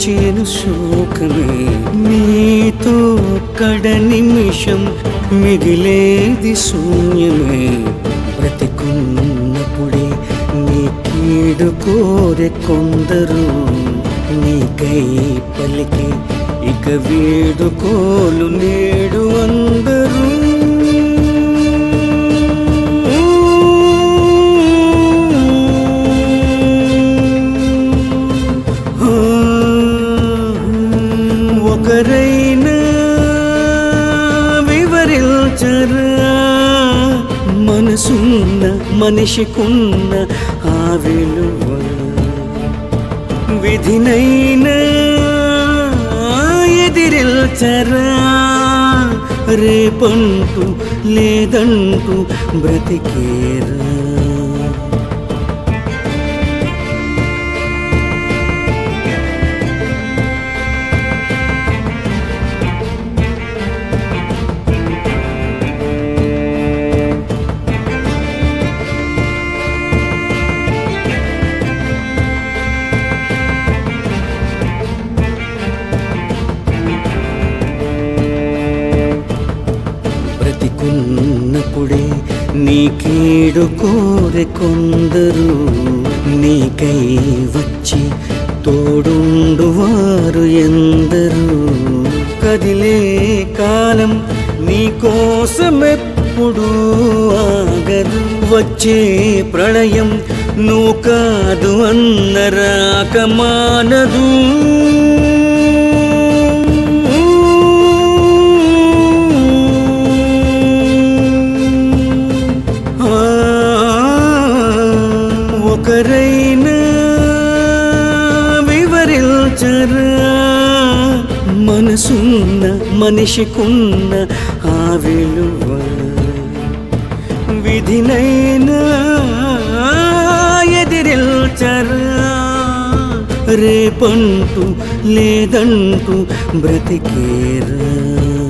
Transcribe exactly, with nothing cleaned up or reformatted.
వచ్చేను శోకమే. నీతో కడ నిమిషం మిగిలేది శూన్యమే. బ్రతికున్నప్పుడే నీ కీడు కోరే కొందరు, నీకై పలికి ఇక వేడుకోలు నేడు అందరూ. ఒకరైనా వివరించరా మనసున్న మనిషికున్న ఆ విలువ. విధినైనా ఎదిరిల్చరా రేపంటూ లేదంటూ బ్రతికేరా. బ్రతికున్నప్పుడే నీ కీడు కోరే కొందరు, నీకై వచ్చి తోడుండు వారు ఎందరు. కదిలే కాలం నీ కోసమెప్పుడు ఆగదు, వచ్చే ప్రళయం నువ్వు కాదు అన్న రాక మానదు. ఒకరైనా వివరించరా మనసున్న మనిషికున్న ఆ విలువ. విధినైనా ఎదిరిల్చరా రేపంటూ లేదంటూ బ్రతికేరా.